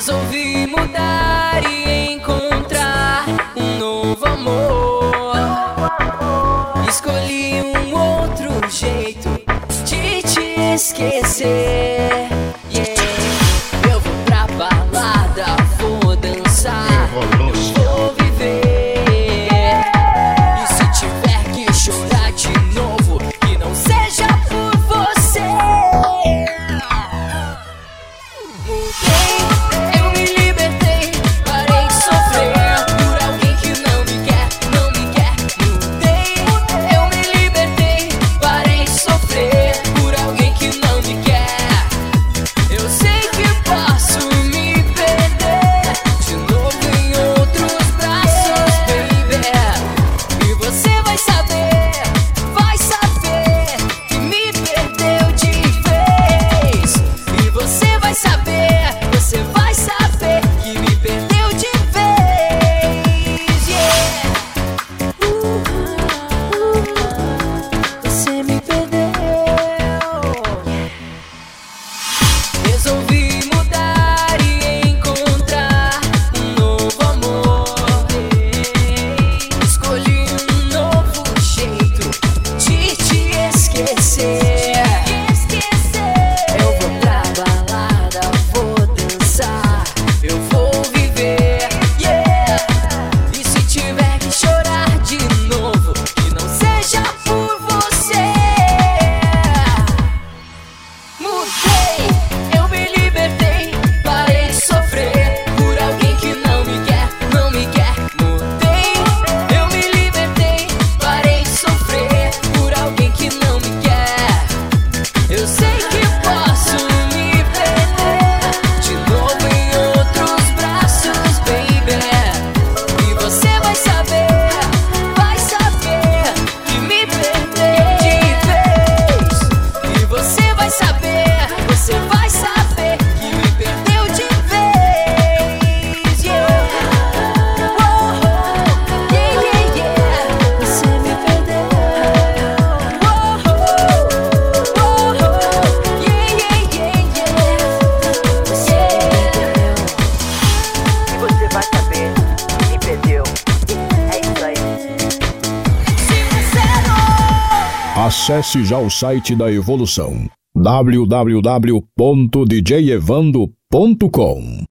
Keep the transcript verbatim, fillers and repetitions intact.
Resolvi mudar e encontrar um novo amor. Escolhi um outro jeito de te esquecer. Yeah. Eu vou pra balada, vou dançar, vou viver. E se tiver que chorar de novo, que não seja por você. Mudei, eu me libertei, parei de sofrer por alguém que não me quer, não me quer. Mudei, eu me libertei, parei de sofrer por alguém que não me quer. Eu sei que posso me perder de novo em outros braços, baby. E você vai saber, vai saber que me perdeu de vez. E você vai saber, você vai saber que me perdeu de vez. Yeah. Uh, uh, uh, você me perdeu. Resolvi mudar e encontrar um novo amor. Escolhi um novo jeito de te esquecer. Eu vou pra balada, vou dançar, eu vou viver. Yeah. E se tiver que chorar de novo, que não seja por você. Mudei, eu me libertei, parei de sofrer por alguém que não me quer, não me quer. Mudei, eu me libertei, parei de sofrer por alguém que não me quer. Eu sei que posso me perder de novo em outros braços, baby. E você vai saber, vai saber que me perdeu de vez. E você vai saber, você vai saber que me perdeu de vez. Yeah. Oh, oh, yeah, yeah, yeah. Você me perdeu. Oh, oh, oh, oh, yeah, yeah, yeah, yeah. Você me perdeu. E você vai saber que me perdeu. É isso aí. Se você não Acesse já o site da Evolução, w w w ponto d j evando ponto com.